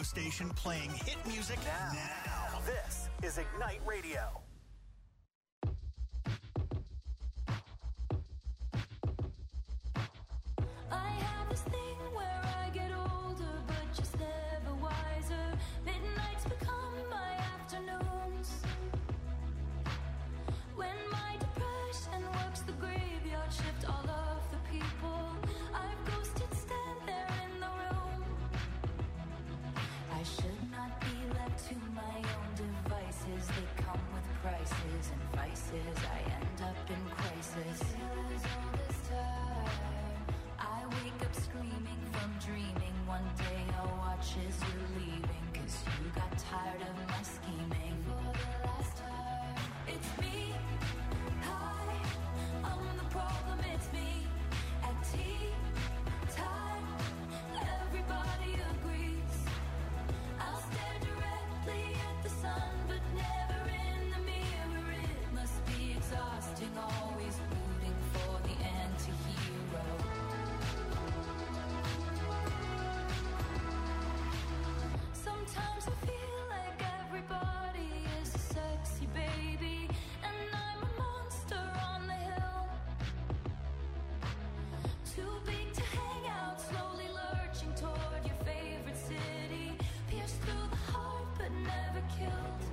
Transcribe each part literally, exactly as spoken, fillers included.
radio station playing hit music now. now. This is Ignite Radio. I have this thing where I get older, but just never wiser. Midnights become my afternoons. When my depression works the graveyard shift, all of the people I've ghosted stand there in the room. I should not be left to my own devices. They come with prices and vices. I end up in crisis. Feels all this time. I wake up screaming from dreaming. One day I'll watch as you're leaving, 'cause you got tired of my scheming. For the last time, it's me. Hi, I'm the problem, it's me. At tea time, everybody agrees. I'll stare directly at the sun, but never in the mirror. It must be exhausting, always rooting for the anti-hero. Sometimes I feel like everybody is a sexy baby, and I'm a monster on the hill. Too big to hang out, slowly lurching toward your favorite city. Pierced through the heart, but never killed.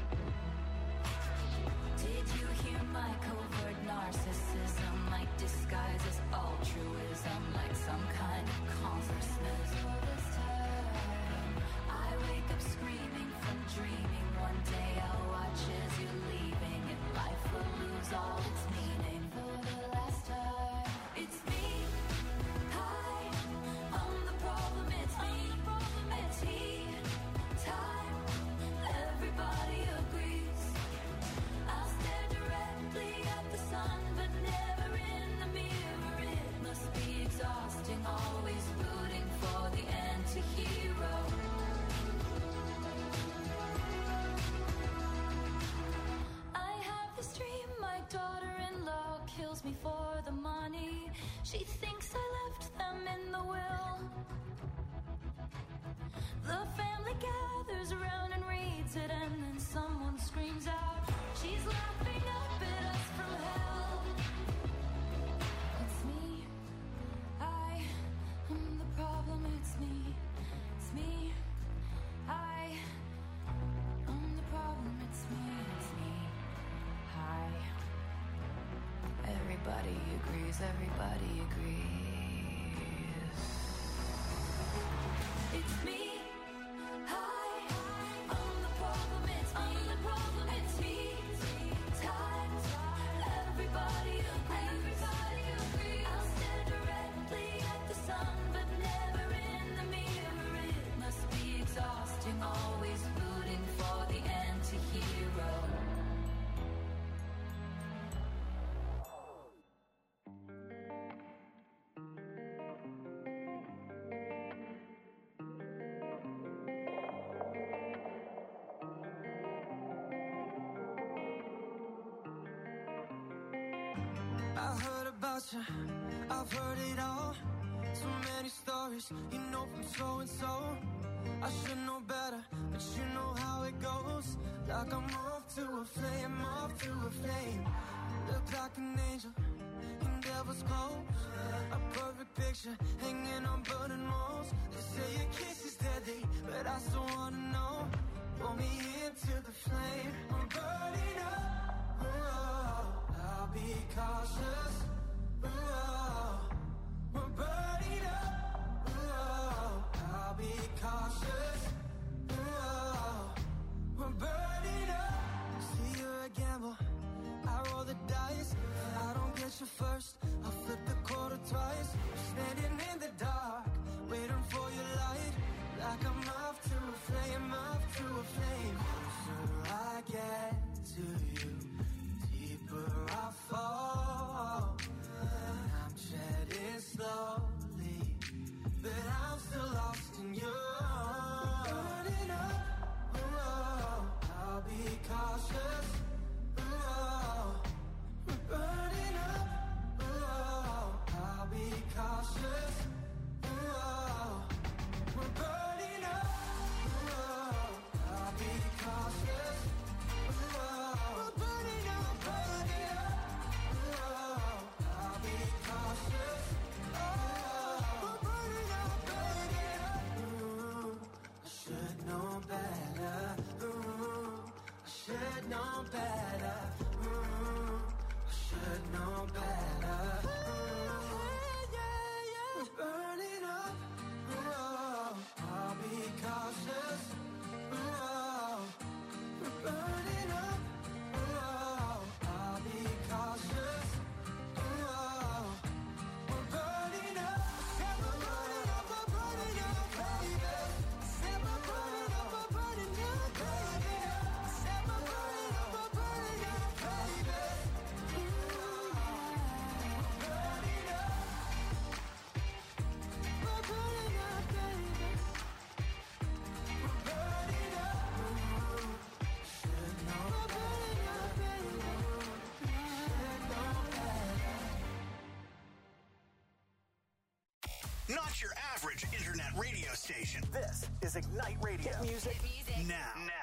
Did you hear my covert narcissism? Like disguise as altruism, like some kind of congressman. All this time, I wake up screaming from dreaming. One day I'll watch as you're leaving, and life will lose all its meaning. For the last time, it's me. Hi, I'm the problem, it's me. At tea time, everybody agrees. I'll stare directly at the sun, but never in the mirror. It must be exhausting, always rooting for the anti-hero. I have this dream, my daughter-in-law kills me for the money. She thinks I left them in the will. The family gathers around and reads it, and then someone screams out, she's laughing up at us from hell. It's me. I am the problem, it's me. It's me. I am the problem, it's me. It's me. Hi. Everybody agrees, everybody agrees. It's me. Hi, I'm the problem, it's me. I'm the problem, it's me. Time, everybody agrees. Everybody agrees. I'll stare directly at the sun, but never in the mirror. It must be exhausting, always rooting for the anti-hero. I heard about you, I've heard it all. So many stories, you know from so and so. I should know better, but you know how it goes. Like I'm off to a flame, off to a flame. Look like an angel in devil's clothes. A perfect picture hanging on burning walls. They say your kiss is deadly, but I still wanna know. Pull me into the flame, I'm burning up. Whoa, I'll be cautious. Whoa, we're burning up. Whoa, I'll be cautious. Whoa, we're burning up. See, you're a gamble, I roll the dice. I don't get you first, I'll flip the quarter twice. Standing in the dark, waiting for your light. Like I'm off to a flame, off to a flame. Closer I get to you, deeper I fall. I'm shedding slowly, but I'm still lost in you. Burning up, whoa, I'll be cautious. Whoa, we're burning up, whoa, I'll be cautious. Whoa, we're burning up. Not your average internet radio station. This is Ignite Radio. Hit music, Hit music. now. Now.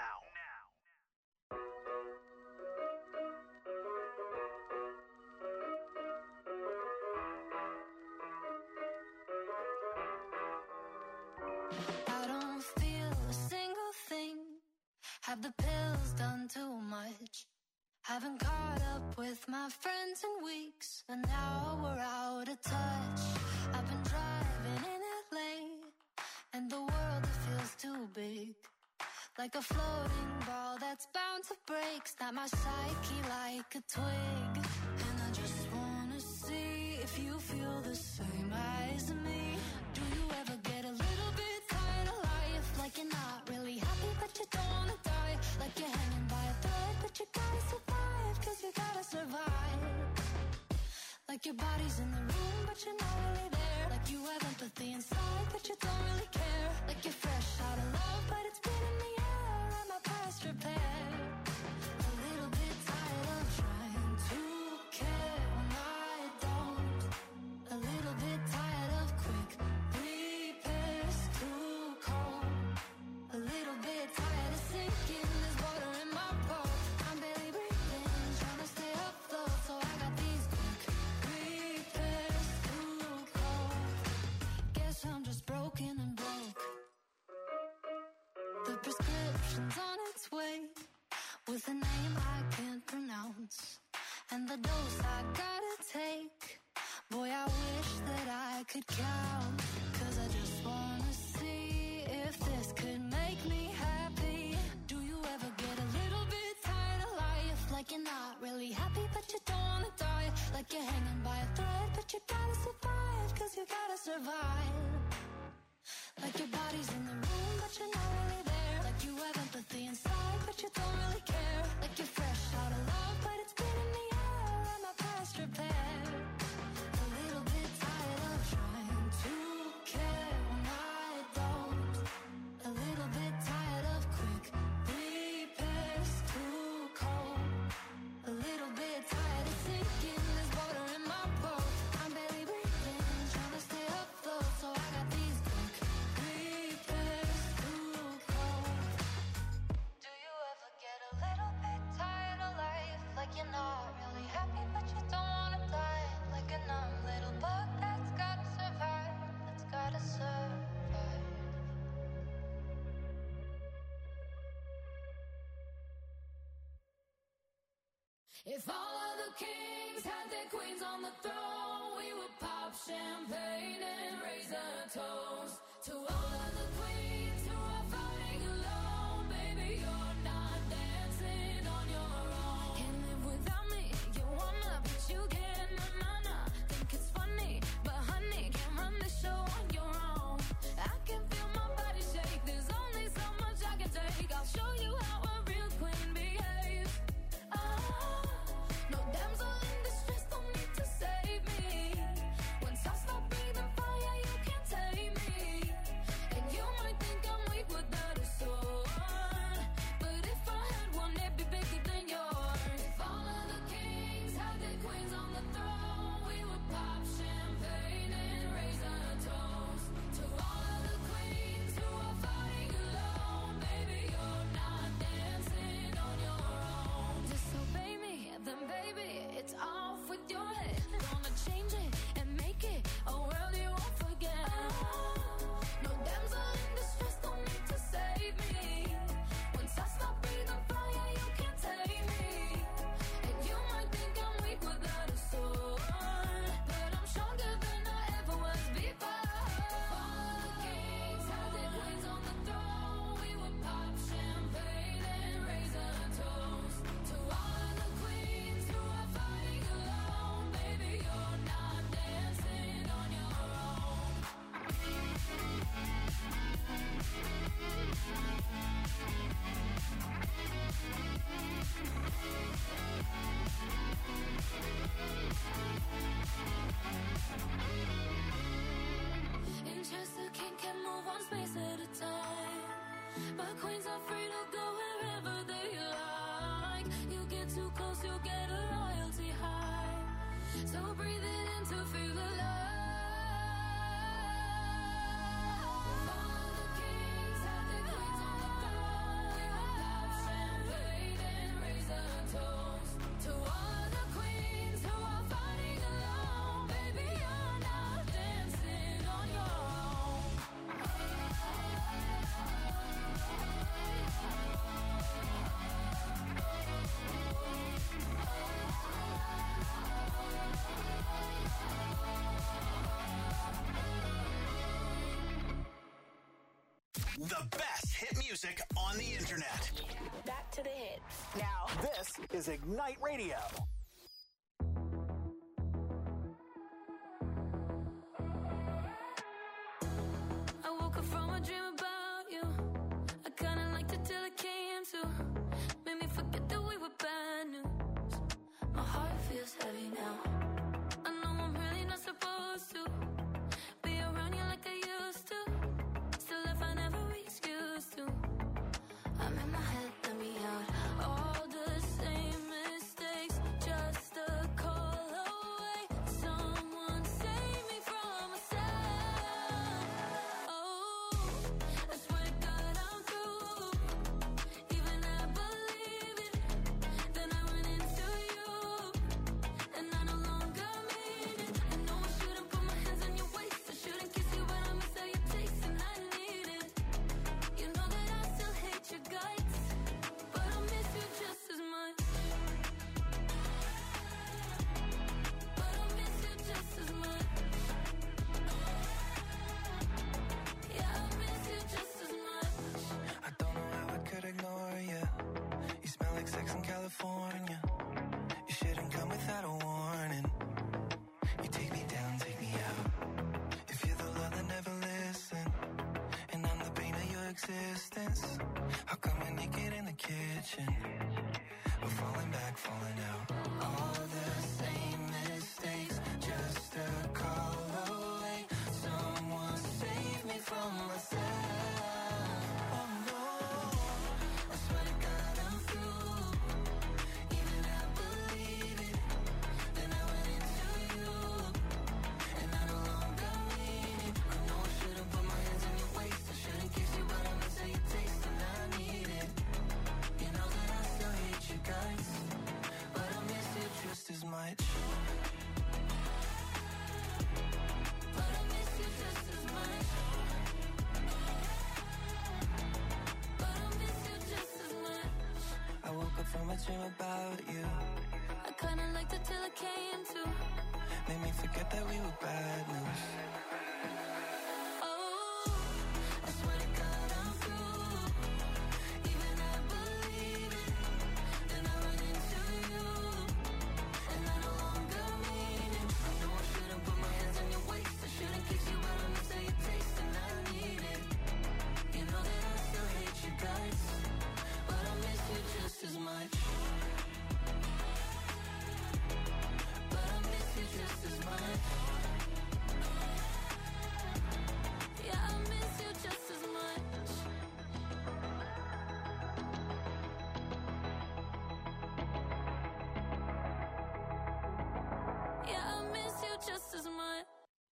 I don't feel a single thing. Have the pills done too much? Haven't caught up with my friends in weeks, and now we're out of touch. I've been driving in L A, and the world it feels too big, like a floating ball that's bound to break. Snap my psyche like a twig, and I just wanna see if you feel the same as me. Do you ever get a little bit tired of life, like you're not really happy but you don't wanna die, like you're hanging by a thread but you gotta survive, cause you gotta survive, like your body's in the room but you're not really there, like you have empathy inside but you don't really care, like you're fresh out of love but it's been in the air and my past repair. A little bit tired of trying to care when I don't, a little bit tired of quick repairs too cold, a little bit tired of sinking, there's water in my boat, I'm barely breathing, trying to stay afloat, so I got these quick repairs too cold. Guess I'm just broken and broke. The prescription's on its way, with a name I can't pronounce, and the dose I gotta take. Boy, I wish that I could count, cause I just wanna see if this could make me happy. Do you ever get a little bit tired of life, like you're not really happy but you don't wanna die, like you're hanging by a thread but you gotta survive, cause you gotta survive, like your body's in the room but you're not really there, like you have empathy inside but you don't really care, like you're fresh out of love but it's been in the air and my past repair. A little bit tired of trying to care when I don't, a little bit tired of quick repairs too cold, a little bit tired of sinking, there's water in my boat, I'm barely breathing, trying to stay afloat, so I got these quick repairs too cold. Do you ever get a little bit tired of life, like you're not really happy but you don't wanna die, like a numb little bug that's gotta survive, that's gotta survive. If all of the kings had their queens on the throne, we would pop champagne and raise a toast to all of the queens who are fighting alone. Baby, you're not dancing on your own. Can't live without me, you wanna, but you can't, na na na. Think it's funny, but honey, can't run the show on your own. I can feel my body shake, there's only so much I can take. I'll show you how a real queen behaves. Ah, no damsel in distress, don't need to save me. Once I stop breathing fire, you can't tame me. And you might think I'm weak without a sword, but if I had one, it'd be bigger than yours. The best hit music on the internet. Back to the hits. Now, this is Ignite Radio. I woke up from a dream about you. I kinda liked it till it came to. Made me forget that we were bad news. My heart feels heavy now. I know I'm really not supposed to be around you like I used to. Still I find every excuse to. I'm in my head, let me out. All the same mistakes, just a call away. Someone save me from myself. Oh, I swear to God I'm through. Even I believe it. Then I run into you, and I no longer mean it. I know I shouldn't put my hands on your waist. I shouldn't kiss you, but I miss how you taste, and I need it. You know that I still hate your guts, but I miss you just as much. But I miss you just as much. Yeah, I miss you just as much. I don't know how I could ignore you. You smell like sex in California. You shouldn't come without a warning. You take me down, take me out. If you're the love that never listen, and I'm the pain of your existence, how come we're naked in the kitchen? We're falling back, falling out. All the same mistakes, just a call away. Someone save me from myself. Oh no, I swear to God I'm through. Even I believe it. Then I went into you, and I no longer mean it. I know I shouldn't put my hands on your waist. I shouldn't kiss you, but I miss how you taste, and I need it. You know that I still hate you guys, but I miss you just as much. But I miss you just as much. But I miss you just as much. I woke up from a dream about you. I kinda liked it till it came to. Made me forget that we were bad news. Oh, I swear to God I'm through. even I believe it. Then I run into you, and I no longer mean it. I know I shouldn't put my hands on your waist. I shouldn't kiss you, but I miss how you taste, and I need it. You know that I still hate you guys, but I miss you just as much. But I miss you just as much. Yeah, I miss you just as much. Yeah, I miss you just as much.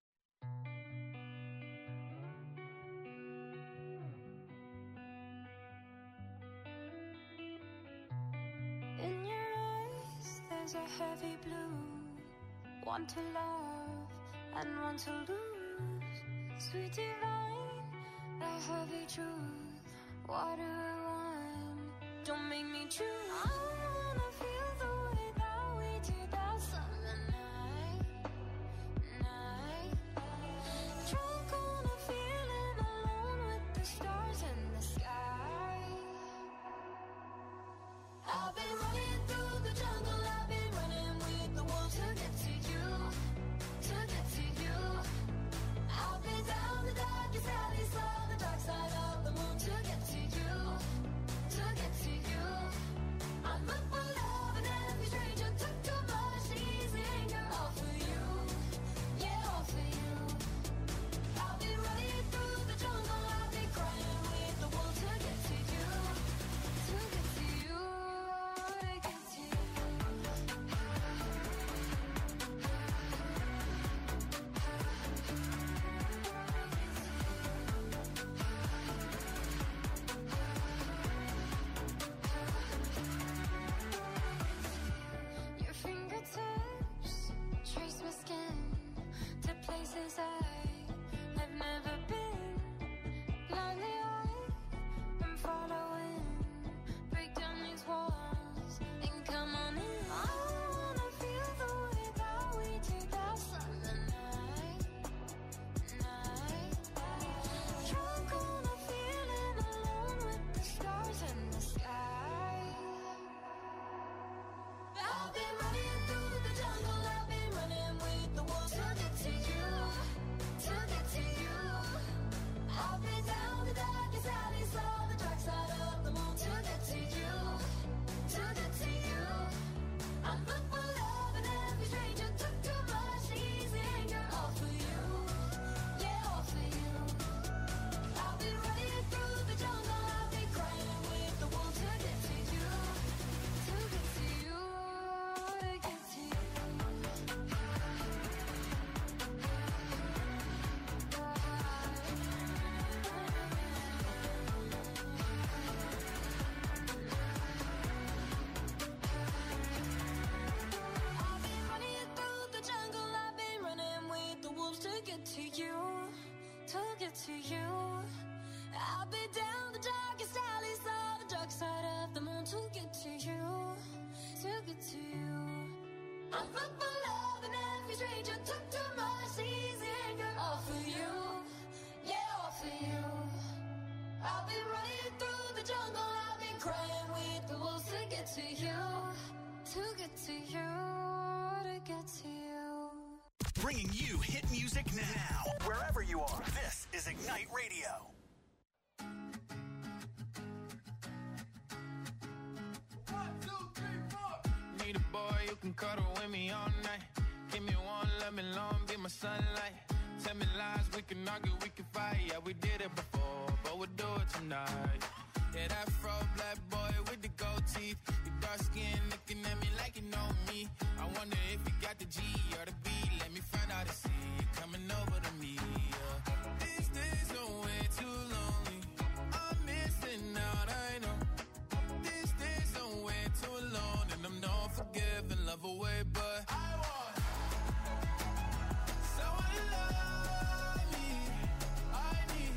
In your eyes, there's a heavy blue. One to love and one to lose. Sweet divine, the heavy truth. What do I want? Don't make me choose. I wanna feel the way that we did that summer night. Night. Drunk on a feeling, alone with the stars in the sky. I've been running through the jungle, I've been running with the wolves to get to you, to get to you. I've been down the darkest alley, saw the dark side of the moon to get to you, to get to you. I'm up for love and every stranger took too much to you, to get to you. I'll be down the darkest alleys of the dark side of the moon to get to you, to get to you. I'm full for love and every stranger took too much easy anger. All for you, yeah, all for you. I've been running through the jungle, I've been crying with the wolves to get to you, to get to you, to get to you. Bringing you hit music now. Wherever you are, This is Ignite Radio. Need a boy who can cuddle with me all night. Give me one, let me long, be my sunlight. Tell me lies, we can argue, we can fight. Yeah, we did it before, but we'll do it tonight. Yeah, that fro black boy with the gold teeth. Your dark skin looking at me like you know me. I wonder if you got the G or the B. Let me find out and see you coming over to me. Yeah. These days are way too lonely. I'm missing out, I know. These days are way too alone, and I'm not forgiving, love away, but I want someone to love me. I need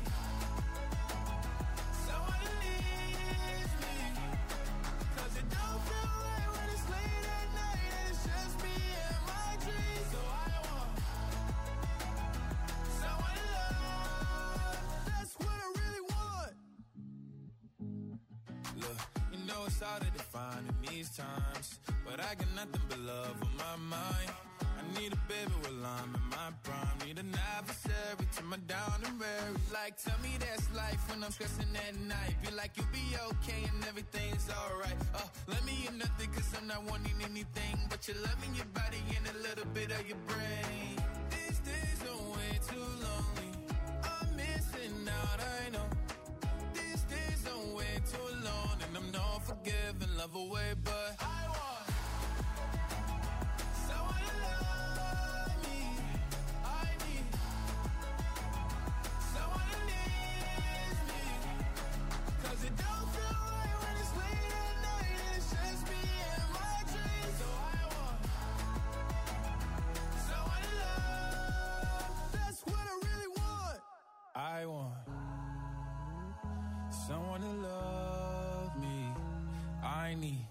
someone to leave me, 'cause it don't feel right when it's late at night and it's just me and my dreams. So I want someone to love. That's what I really want. Look, you know it's hard to define in these times, but I got nothing but love on my mind. I need a baby while I'm in my prime. Need an adversary to my down and weary. Like, tell me that's life when I'm stressing at night. Be like, you'll be okay and everything's alright. Uh, let me in nothing, 'cause I'm not wanting anything but your love in your body and a little bit of your brain. These days are way too lonely. I'm missing out, I know. These days are way too alone, and I'm not forgiving, love away, but I want someone to love me. I need someone to leave me, 'cause it don't feel right when it's late at night and it's just me and my dreams. So I want someone to love. That's what I really want. I want someone to love me. I need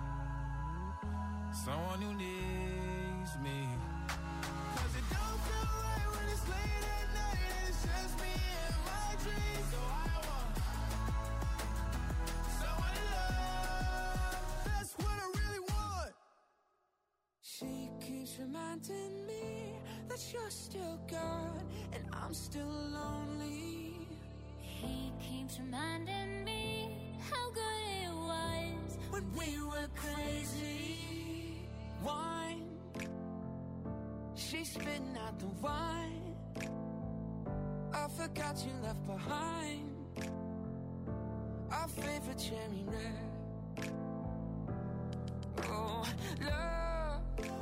someone who needs me, 'cause it don't feel right when it's late at night and it's just me and my dreams. So I want someone to love. That's what I really want. She keeps reminding me that you're still gone and I'm still lonely. He keeps reminding me how good it was When we were crazy, wine, she's spitting out the wine. I forgot you left behind our favorite cherry red. Oh, love,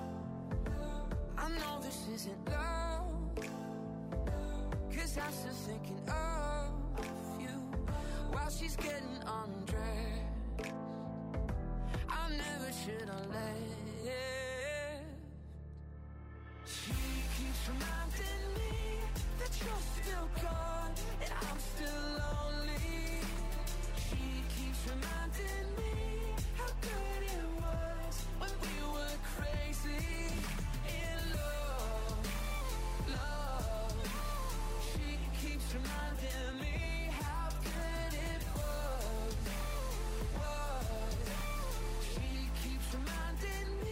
I know this isn't love, 'cause I'm still thinking of you while she's getting undressed. I never should have left. She keeps reminding me that you're still gone and I'm still lonely. She keeps reminding me how good it was when we were crazy in love, love. She keeps reminding me how good it was, was. She keeps reminding me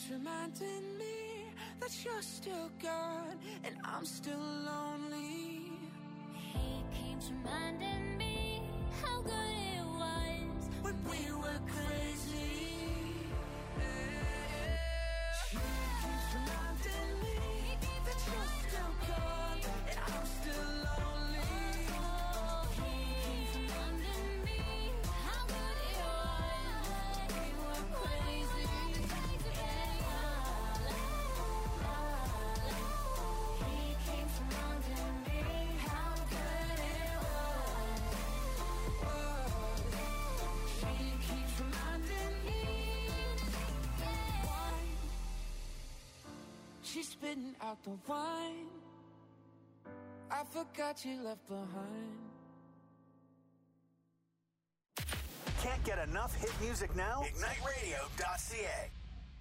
reminding me that you're still gone and I'm still lonely. He keeps reminding me how good it was when we were crazy. She keeps reminding me that you're still gone and I'm still lonely. He keeps reminding me how good it was when we were crazy. He keeps reminding me how good it was. She keeps reminding me. Wine. She's spitting out the wine I forgot you left behind. Can't get enough hit music now? Ignite Radio dot C A.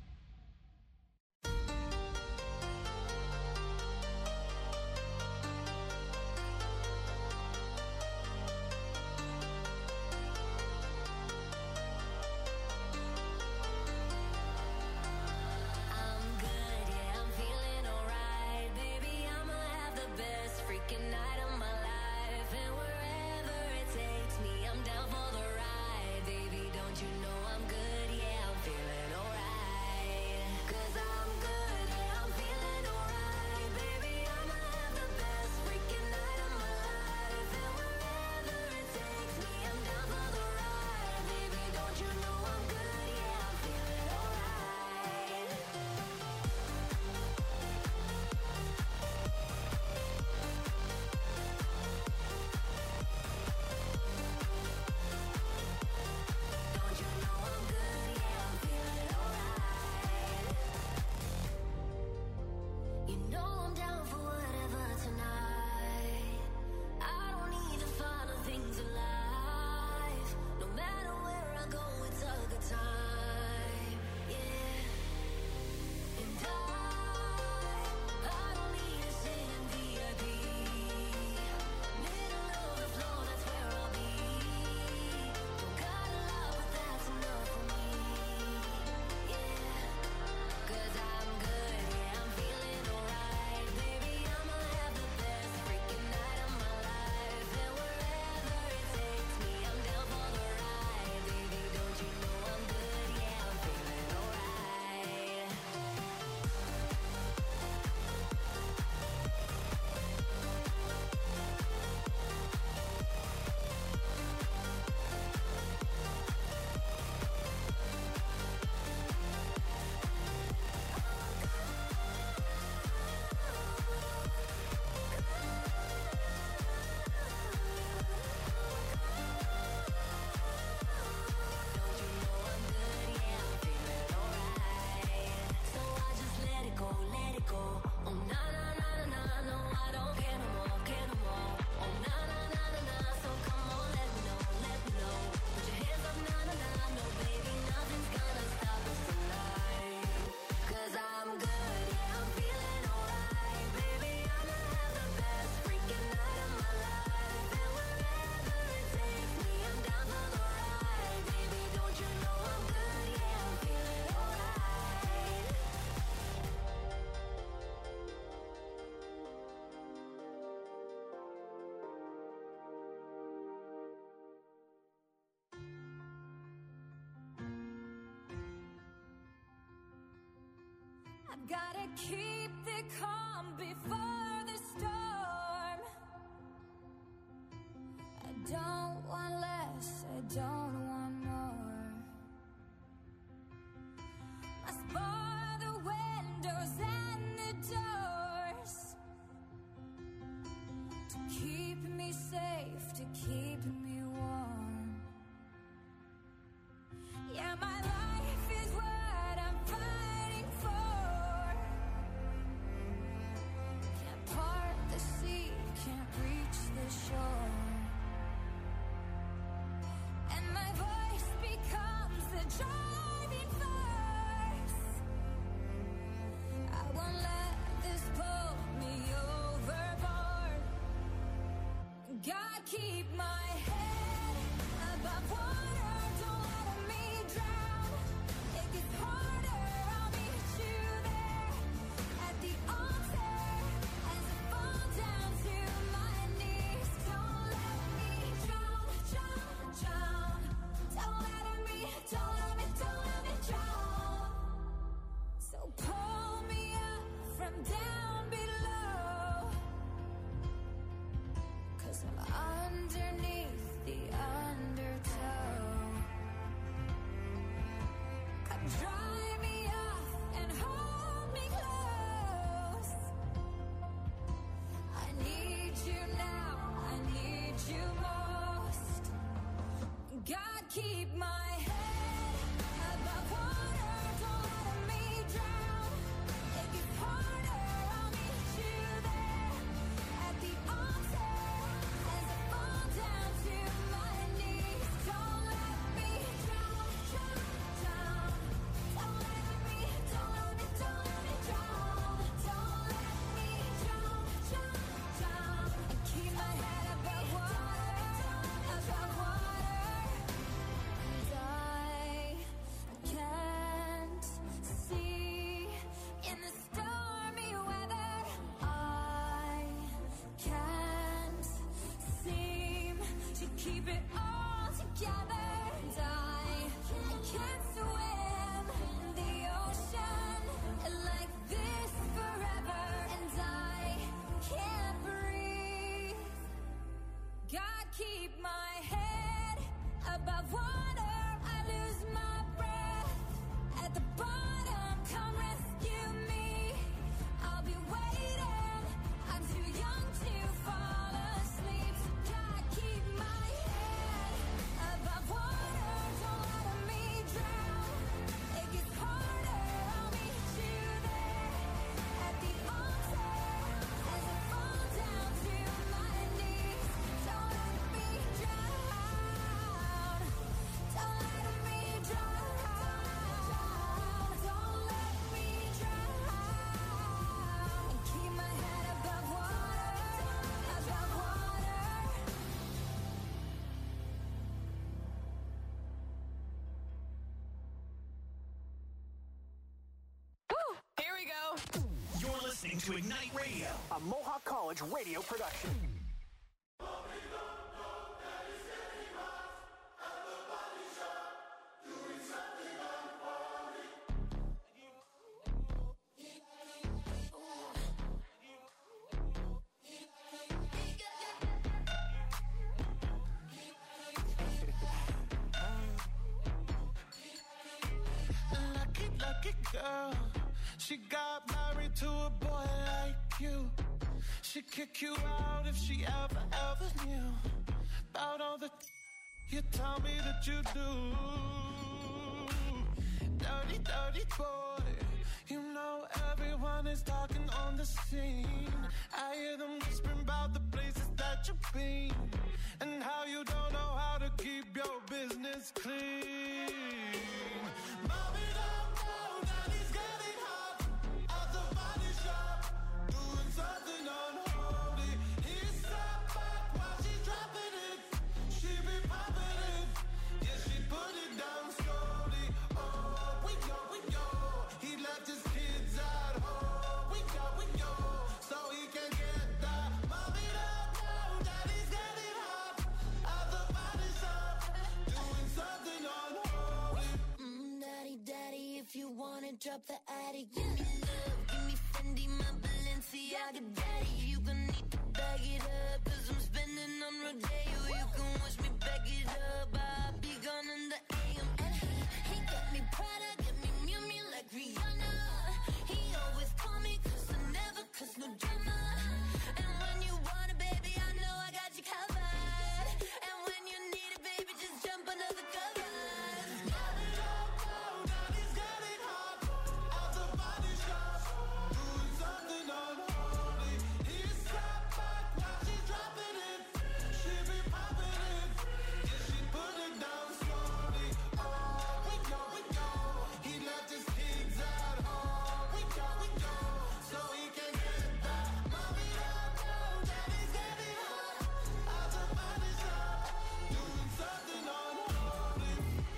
I'm good, yeah, I'm feeling alright. Baby, I'ma have the best freaking night of my life. And wherever it takes me, I'm down for the ride. Baby, don't you know I'm good, yeah, I'm feeling alright. 'Cause I'm good, yeah, I'm feeling alright. Baby, I'ma have the best freaking night of my life. And wherever it takes me, I'm down for the ride. Baby, don't you know I'm good, yeah, I'm feeling alright. Don't you know I'm good, yeah, I'm feeling alright. You know I'm down for whatever tonight. I don't need the finer things in life. No matter where I go, it's a good time, yeah. And I, I don't need to sit in V I P. Middle of the floor, that's where I'll be. Don't got a lot, but that's enough for me, yeah. 'Cause I'm good, yeah, I'm feeling alright. Baby, I'ma have the best freaking night of my life. And wherever it takes me, I'm down for the ride. Baby, don't you know I'm good, yeah, I'm feeling alright. Don't you know I'm good, yeah, I'm feeling alright. So I just let it go, let it go. Oh na na na na na, no I don't care no more, care no more. Oh na na na na na, so come on, let me know, let me know. Put your hands up, na na na, no baby, nothing's gonna stop us tonight. 'Cause I'm good, yeah, I'm feeling alright. Baby, I'ma have the best freaking night of my life. And wherever it takes me, I'm down for the ride. Baby, don't you know I'm good, yeah, I'm feeling alright. I've gotta keep the calm before the storm. I don't want less, I don't want more. Must bar the windows and the doors to keep me safe, to keep me warm. Yeah, my life is what I'm fighting for. Can't part the sea, can't reach the shore. And my keep my head above water. Don't let me drown. It gets harder. I'll meet you there at the altar as I fall down to my knees. Don't let me drown, drown, drown. Don't let me, don't let me, don't let me drown. Don't let me drown, drown, drown. And keep my head above water, above water. And I can't see in the stormy weather. I can't seem to keep it all together. And I, I can't swim in the ocean like this forever. And I can't breathe. God, keep my head above water. I lose my breath at the bottom. Come rescue me. I'll be waiting. I'm too young to fall asleep. So God, keep my head above water. Don't let me drown. It gets harder. I'll meet you there at the altar as I fall down to my knees. Don't let me drown. Don't let me drown. Don't let me drown. And keep my head above water, above water. Here we go. You're listening to Ignite Radio. A Mohawk College radio production. Lucky, lucky girl. She got married to a boy like you. She'd kick you out if she ever, ever knew about all the you tell me that you do. Dirty, dirty boy. You know everyone is talking on the scene. I hear them whispering about the places that you've been and how you don't know how to keep your business clean. Mommy don't know that he's getting hot at the body shop, doing something unholy. He sat back while she's dropping it. She be popping it, yeah, she put it down slowly. Oh, we go, we go. He left his kids at home. We go, we go, so he can get that. Mommy don't know that he's getting hot at the body shop, doing something unholy. Mm, daddy, daddy, if you wanna drop the attic, give me love, give me Fendi, my Balenciaga, daddy. You gon' need to bag it up, cause I'm spending on Rodeo. You can wish me back it up, I'll be gone in the A M. And he, he got me Prada, got me Miu Miu like Rihanna. He always call me cause I never cause no drama. And when you want it, baby, I know I got you covered. And when you need it, baby, just jump under the covers. Mommy don't know that he's getting hot at the body shop, doing something unholy. He sat back while she's dropping it. She be popping it, yeah, she put it down slowly. Oh, we go, we go. He left his kids at home. We go, we go, so he can get that. Mommy don't know that he's getting hot at the body shop, doing something unholy.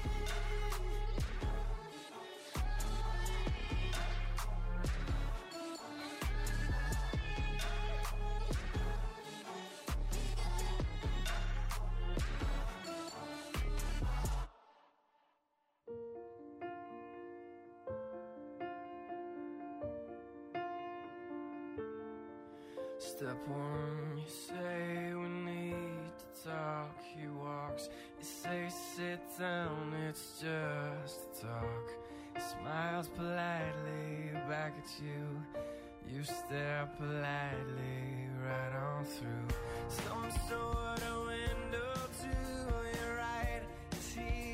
Step one, you say we need to talk. He walks, you say sit down, it's just a talk. He smiles politely back at you. You stare politely right on through some sort of window to your right. Is he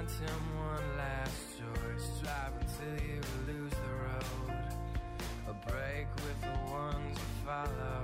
lent him one last choice. Drive until you lose the road. A break with the ones you follow.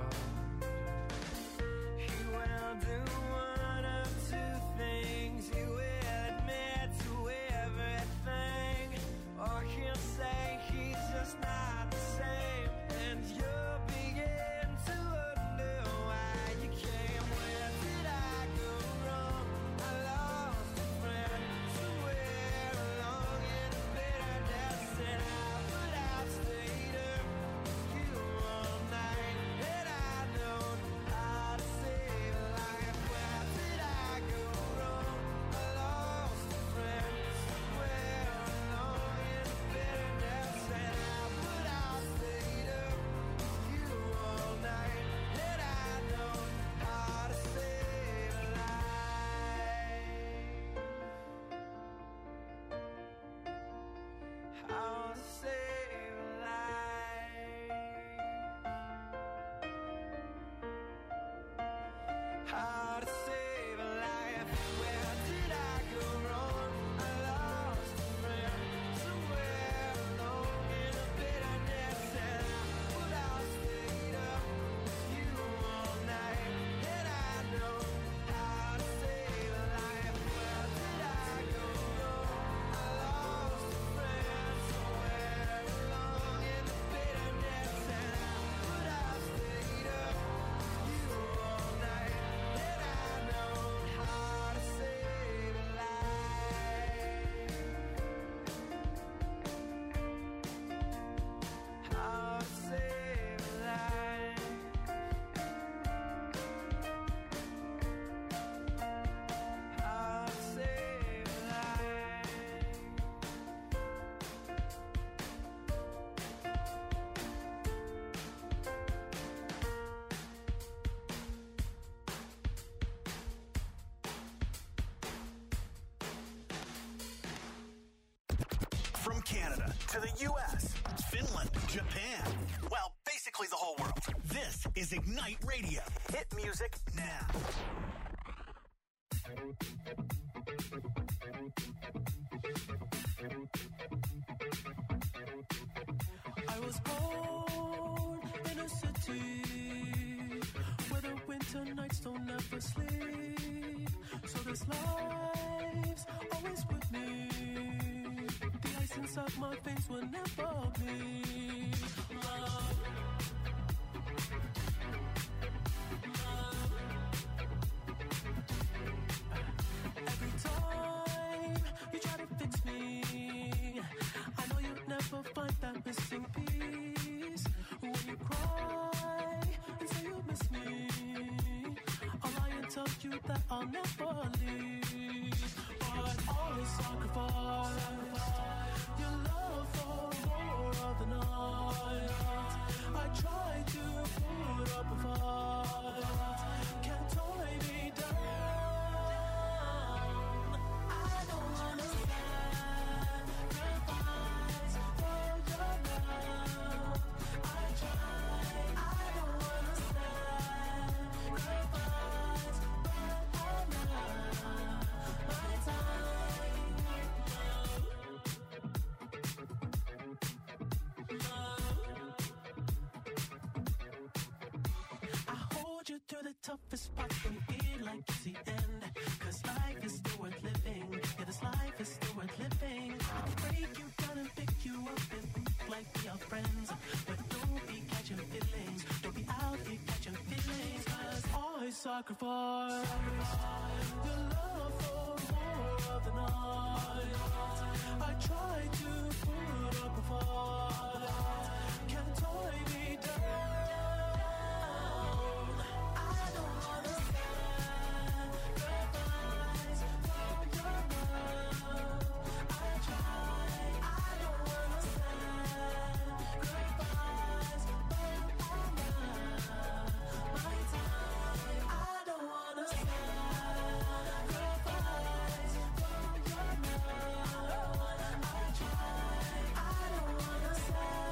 He will do one of two things. He will admit to everything, or he'll say he's just not the same. And you'll begin to wonder why you came. Where did I go wrong? I lost a friend somewhere along in the bitterness, and I would have stayed up with you all night. Had I known how to save a life, where did I go wrong? I lost a friend somewhere along in the bitterness, and I would have stayed up with you all night. Had I known how to save a life. How to save a life. How to save a life. Where did I go wrong? I lost a friend somewhere alone in the bitterness, and I would have stayed up with you all night. Had I known how to save a life. Where did I go wrong? I lost a friend somewhere along in the bitterness, and I would have stayed up with you all night. Had I known how to save a life. How to save a life. How to save a life. From Canada to the U S, Finland, Japan. Well, basically the whole world. This is Ignite Radio. Hit music now. I was born in a city where the winter nights don't ever sleep. So this life's always with me. The ice inside my veins will never bleed. Love. Love. Every time you try to fix me, I know you'll never find that missing piece. When you cry and say you miss me, I'll lie and tell you that I'll never leave. But always sacrifice your love for more of the night. I try to put up a fight, can't tie me down. I don't wanna sacrifice for your love. I try, I don't wanna sacrifice, but I'm not my time. I hold you through the toughest parts when you feel like it's the end. Cause life is still worth living. Yeah, this life is still worth living. I can break you down and pick you up and think like we are friends. But don't be catching feelings. Don't be out here catching feelings. Cause I sacrifice your love for more of the night. I try to put up a fight, can't tie me down. I don't wanna sacrifice for your love. I try, I don't wanna sacrifice, but I'm not my time. I don't wanna sacrifice for your love. I try, I don't wanna sacrifice.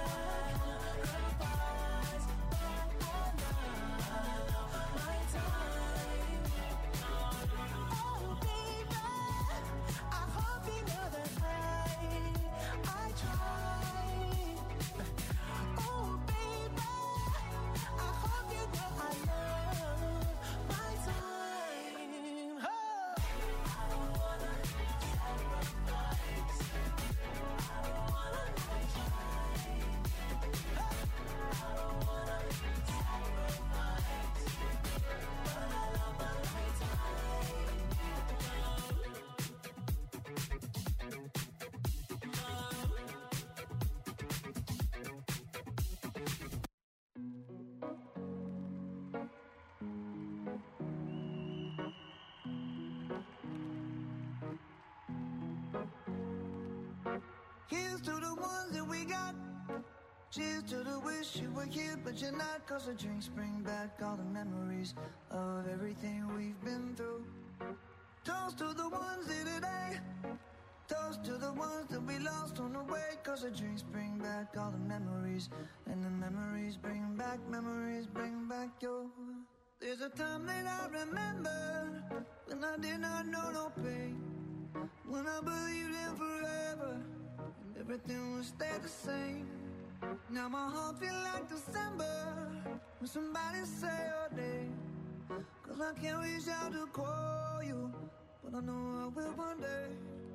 Here's to the ones that we got. Cheers to the wish you were here, but you're not. Cause the drinks bring back all the memories of everything we've been through. Toast to the ones here today. Toast to the ones that we lost on the way. Cause the drinks bring back all the memories. And the memories bring back, memories bring back your. There's a time that I remember when I did not know no pain. When I believed in forever and everything would stay the same. Now my heart feel like December when somebody say your name. Cause I can't reach out to call you, but I know I will one day.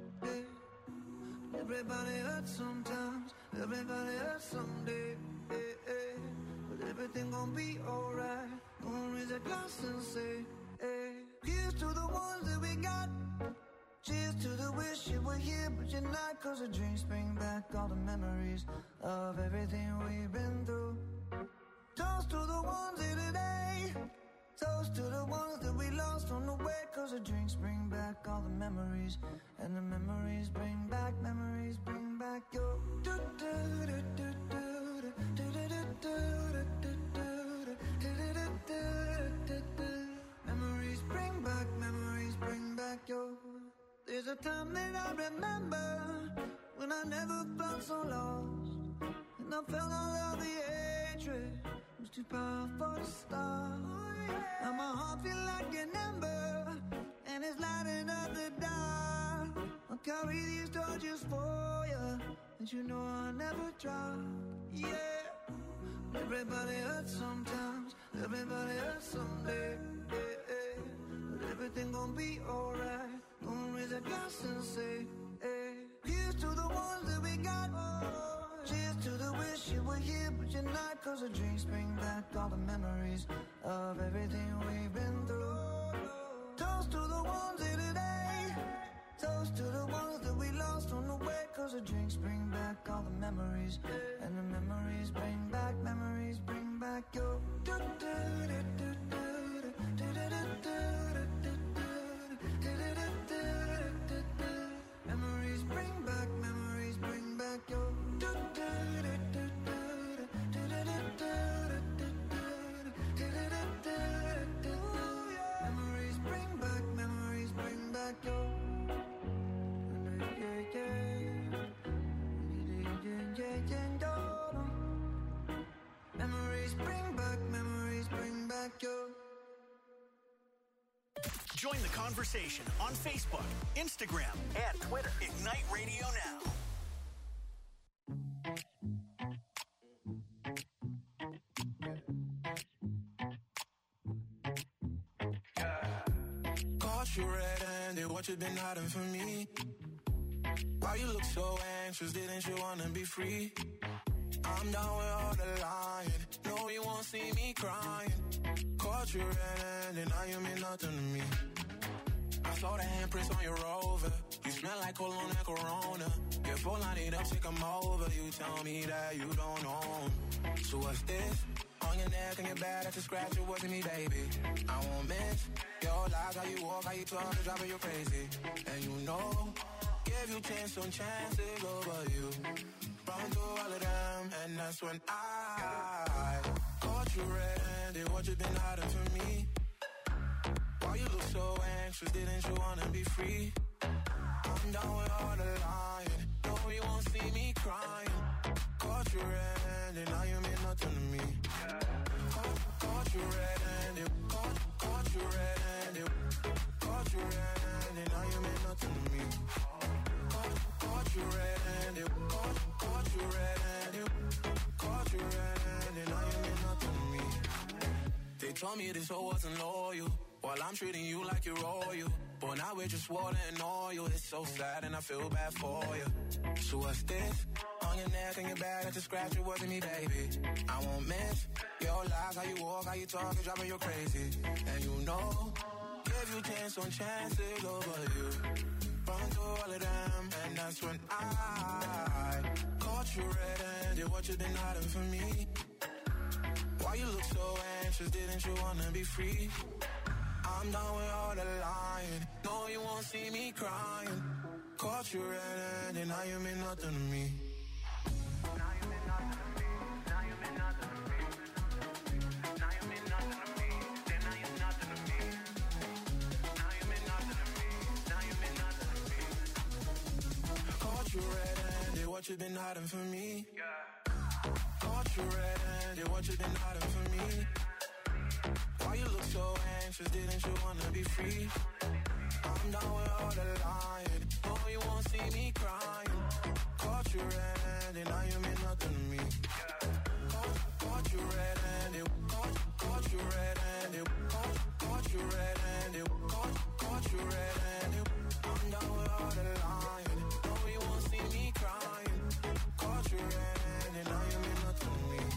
Yeah. Everybody hurts sometimes, everybody hurts someday. Hey, hey. But everything gon' be alright. Gonna raise a glass and say, hey. Here's to the ones that we got. Cheers to the wish you were here, but you're not. Cause the drinks bring back all the memories of everything we've been through. Toast to the ones here today. Toast to the ones that we lost on the way. Cause the drinks bring back all the memories. And the memories bring back, memories bring back your. Memories bring back, memories bring back your. There's a time that I remember when I never felt so lost. And I felt all of the hatred was too powerful to stop. Now my heart feel like an ember and it's lighting up the dark. I'll carry these torches for you, and you know I'll never drop. Yeah. Everybody hurts sometimes, everybody hurts someday. Yeah, yeah. But everything gon' be alright. Gonna raise a glass and say, hey. Here's to the ones that we got. Oh, cheers to the wish you were here, but you're not. Cause the drinks bring back all the memories of everything we've been through. Toast to the ones here today. Toast to the ones that we lost on the way. Cause the drinks bring back all the memories. And the memories bring back, memories bring back your. Memories bring back, memories bring back your. Memories bring back, memories bring back your. Memories bring back, memories bring back your. Join the conversation on Facebook, Instagram, and Twitter. Ignite Radio Now. Caught you red-handed, what you been hiding from me? Why you look so anxious, didn't you wanna be free? I'm down with all the lying, no you won't see me crying. Caught you red-handed, now you mean nothing to me. I saw the handprints on your Rover, you smell like cologne and Corona. Your phone line it up, say come over, you tell me that you don't own. So what's this? On your neck and your back, that's a scratch, it wasn't me, baby. I won't miss your lies, how you walk, how you talk, it's driving you crazy. And you know, give you chance on chances over you. Run through all of them, and that's when I caught you red-handed, what you been hiding from me? Why you look so anxious, didn't you wanna be free? I'm down with all the lying, no you won't see me crying. Caught you red-handed, now you mean nothing to me. Caught, caught you red-handed, caught, caught you red-handed, caught you red-handed, now you mean nothing to me. Caught, caught you red-handed, caught, caught you red-handed, caught you red-handed, now you mean nothing to me. They told me this hoe wasn't loyal, while I'm treating you like you're royal. But now we're just water and oil. It's so sad and I feel bad for you. So what's this? On your neck and your back, that's a scratch, it wasn't me, baby. I won't miss your lies, how you walk, how you talk, it's driving you crazy. And you know, give you chance on chances over you. Run through all of them, and that's when I caught you red-handed, what you been hiding from me? Why you look so anxious, didn't you wanna be free? I'm done with all the lying, no you won't see me crying. Caught you red-handed, now you mean nothing to me. Now you mean nothing to me. Now you mean nothing to me. Now you mean nothing to me. Then now you're nothing to me. Now you mean nothing to me. Now you mean nothing to me. Caught you red-handed, what you been hiding from me? Yeah. Caught you red-handed, what you been hiding from me? Why you look so anxious? Didn't you wanna be free? I'm down with all the lying. Oh, you won't see me crying. Caught you red-handed, now you mean nothing to me. Caught, caught you red-handed, caught, caught you red-handed, caught, caught you red-handed, caught, caught you red-handed. I'm down with all the lying. Oh, you won't see me crying. Caught you red-handed, now you mean nothing to me.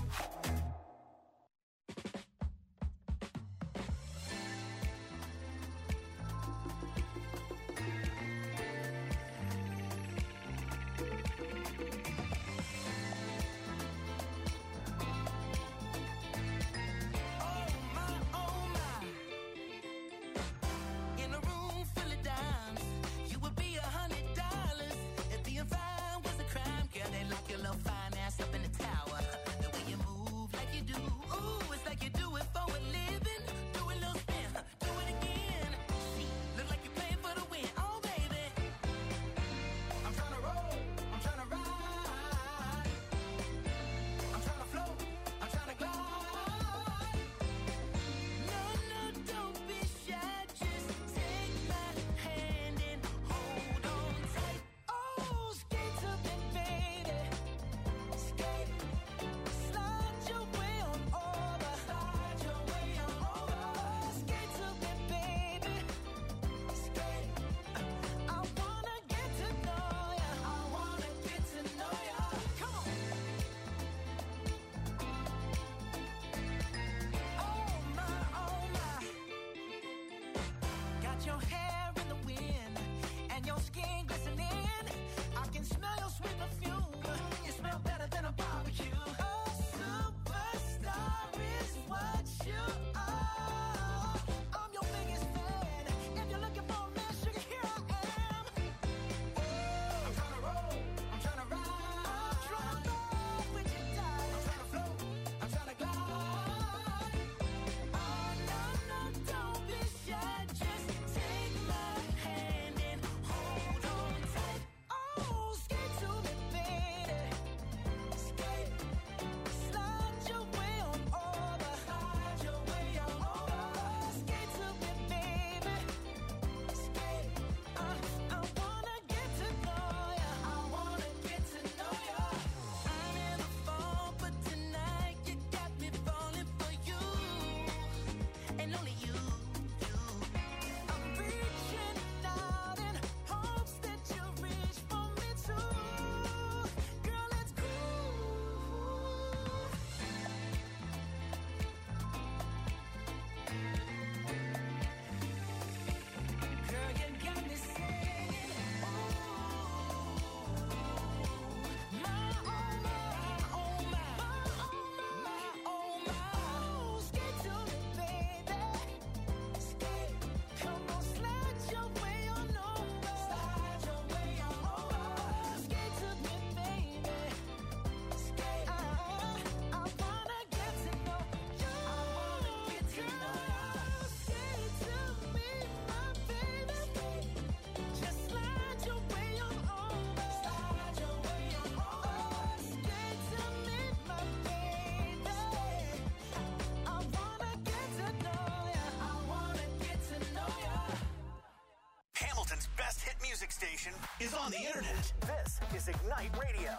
Station is on the internet. This is Ignite Radio.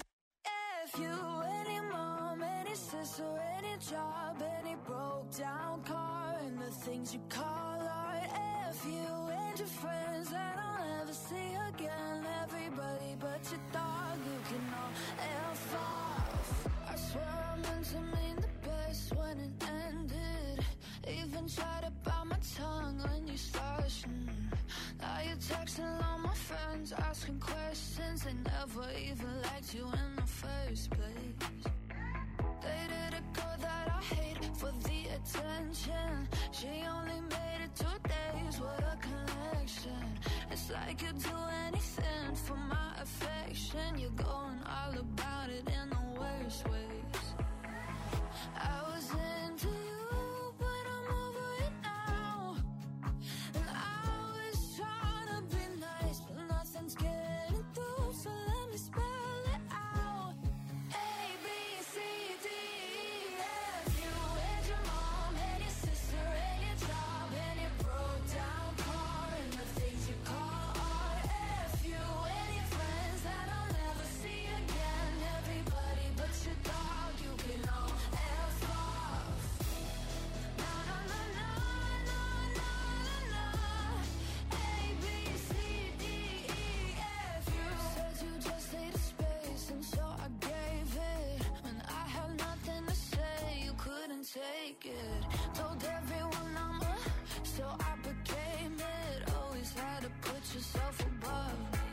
If you, any mom, any sister, any job, any broke down car, and the things you call art. If you and your friends that I'll never see again, everybody but your dog, you can all F off. I swear I meant to mean the best when it ended. Even tried to bite my tongue when you started. Mm. Now you're texting all my friends, asking questions. They never even liked you in the first place. Dated a girl that I hate for the attention. She only made it two days with a connection. It's like you'd do anything for my affection. You're going all about it in the worst ways. I was into you, but I'm over it now. And I was trying to be nice, but nothing's getting through, so let me spell it out. A, B, C, D, E, F. You and your mom and your sister and your job and your broke down car and the things you call art. F. You and your friends that I'll never see again. Everybody but your dog, you can all F off. Na na na na na na na na. A, B, C, D, E, F. You said you just needed space, and so I gave it. When I had nothing to say, you couldn't take it. Told everyone I'm a, so I became it. Always had to put yourself above me.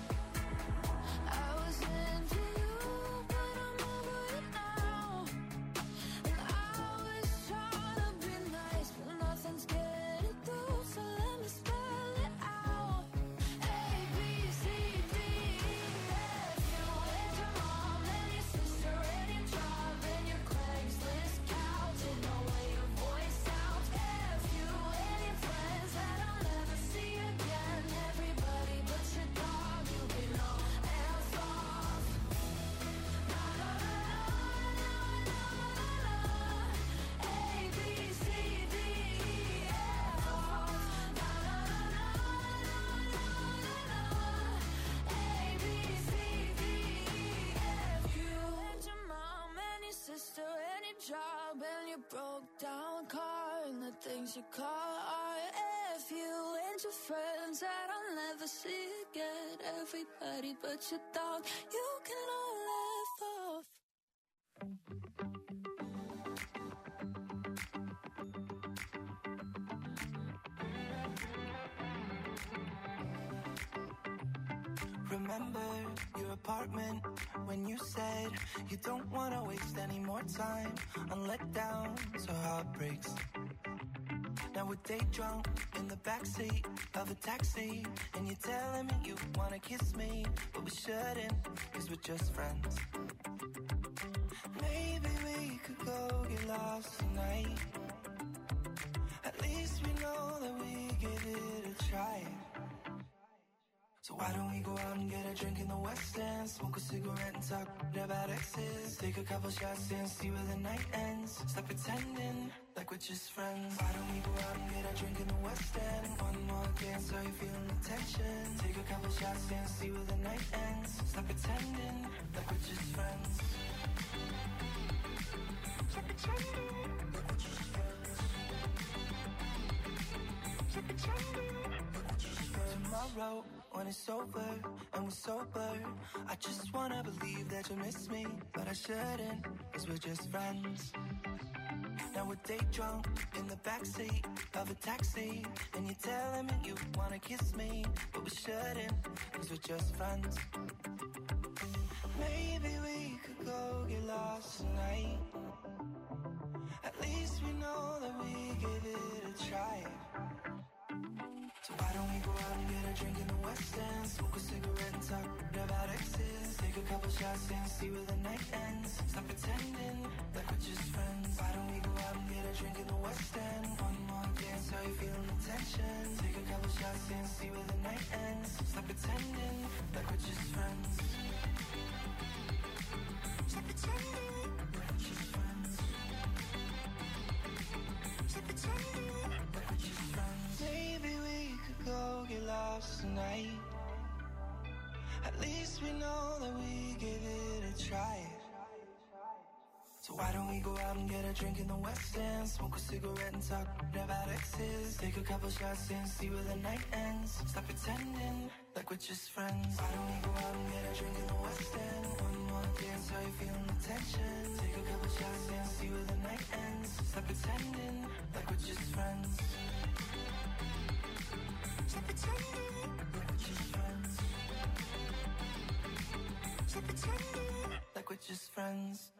I was into you, but I'm over it now. And I was trying to be nice, but nothing's getting through, so let me spell it out. A, B, C, D, E, F. You and your mom and your sister and your job and your Craigslist couch and the way your voice sounds. F. You and your friends that I'll never see again. Everybody but your dog, you can all F off. Na na na na na na na. A, B, C, D, E, F off. Na na na na na na na. A, B, C, D, E, F. You and your mom and your sister and your job and your broke down car and the things you call art. F. You and your friends that I'll never see again. Everybody but your dog, you can all F off. Remember your apartment when you said you don't want to waste any more time on letdowns or heartbreaks. Now we're day drunk in the backseat of a taxi, and you're telling me you want to kiss me, but we shouldn't, cause we're just friends. Maybe we could go get lost tonight. At least we know that we give it a try. So why don't we go out and get a drink in the West End, smoke a cigarette and talk about exes, take a couple shots and see where the night ends. Stop pretending like we're just friends. Why don't we go out and get a drink in the West End? One more dance, are you feeling the tension? Take a couple shots and see where the night ends. Stop pretending like we're just friends. Stop pretending like we're just friends. Stop pretending like we're just friends. Tomorrow, when it's over and we're sober, I just wanna believe that you miss me, but I shouldn't, cause we're just friends. Now we're day drunk in the backseat of a taxi, and you're telling me you wanna kiss me, but we shouldn't, cause we're just friends. Maybe we could go get lost tonight. At least we know that we give it a try. So why don't we go out and get a drink in the West End, smoke a cigarette and talk about exes, take a couple shots and see where the night ends. Stop pretending like we're just friends. Why don't we go out and get a drink in the West End? One more dance, are you feeling the tension? Take a couple shots and see where the night ends. Stop pretending like we're just friends. Stop pretending like we're just friends. Stop pretending like we're just friends. Maybe we could go get lost tonight. At least we know that we give it a try. So why don't we go out and get a drink in the West End, smoke a cigarette and talk about exes, take a couple shots and see where the night ends. Stop pretending like we're just friends. Why don't we go out and get a drink in the West End? One more dance, are you feeling the tension? Take a couple shots and see where the night ends. Stop pretending like we're just friends. Stop pretending like we're just friends. Stop pretending like we're just friends.